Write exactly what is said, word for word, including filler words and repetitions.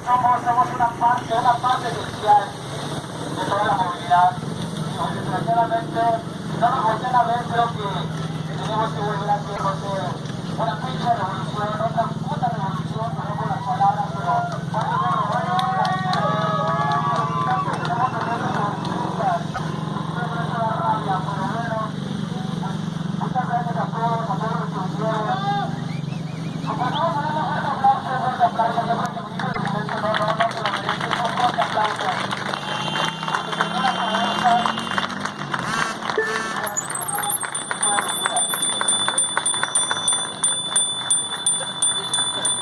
somos, somos una parte, una parte esencial de toda la movilidad. Y desgraciadamente no nos voltean a ver, creo que tenemos que volver a hacer una pinche revolución, otra puta revolución, perdón por las palabras, pero vale, bueno, vale, tenemos que hacer revoluciones, siempre es una rabia, pero bueno, muchas gracias a todos, a todos los que vinieron. Comenzamos a darle un fuerte aplauso, un fuerte aplauso, yo creo que mi hijo de momento no, no, no se lo merece, un fuerte aplauso.